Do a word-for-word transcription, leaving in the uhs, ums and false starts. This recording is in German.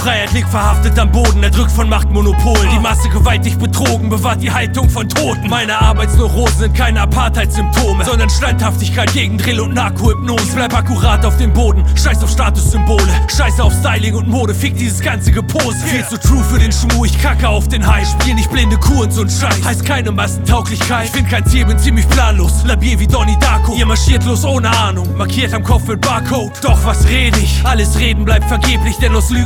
Freiheit liegt verhaftet am Boden, erdrückt von Machtmonopolen. Die Masse gewaltig betrogen, bewahrt die Haltung von Toten. Meine Arbeitsneurosen sind keine Apartheid-Symptome, sondern Standhaftigkeit gegen Drill und Narkohypnose. Ich bleib akkurat auf dem Boden, scheiß auf Statussymbole, scheiß auf Styling und Mode, fick dieses ganze Gepose. Viel zu true für den Schmuh, ich kacke auf den Hype. Spiel nicht blinde Kuh und so'n Scheiß, heißt keine Massentauglichkeit. Ich find kein Ziel, bin ziemlich planlos, labier wie Donnie Darko. Ihr marschiert los ohne Ahnung, markiert am Kopf mit Barcode. Doch was red ich? Alles Reden bleibt vergeblich, denn aus Lügen